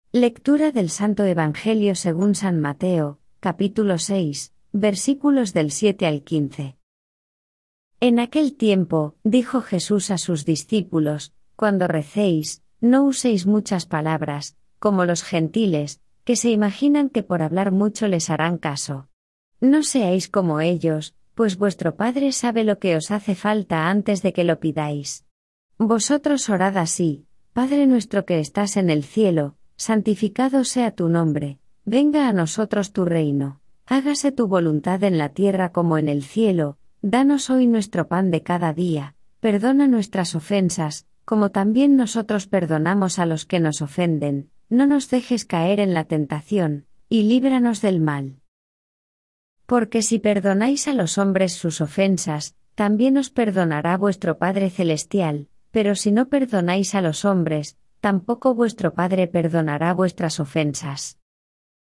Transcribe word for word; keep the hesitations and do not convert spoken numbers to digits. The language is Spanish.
Lectura del Santo Evangelio según San Mateo, capítulo seis, versículos del siete al quince. En aquel tiempo, dijo Jesús a sus discípulos: Cuando recéis, no uséis muchas palabras, como los gentiles, que se imaginan que por hablar mucho les harán caso. No seáis como ellos, pues vuestro Padre sabe lo que os hace falta antes de que lo pidáis. Vosotros orad así: Padre nuestro que estás en el cielo, santificado sea tu nombre, venga a nosotros tu reino, hágase tu voluntad en la tierra como en el cielo. Danos hoy nuestro pan de cada día, perdona nuestras ofensas, como también nosotros perdonamos a los que nos ofenden, no nos dejes caer en la tentación, y líbranos del mal. Porque si perdonáis a los hombres sus ofensas, también os perdonará vuestro Padre Celestial, pero si no perdonáis a los hombres, tampoco vuestro Padre perdonará vuestras ofensas.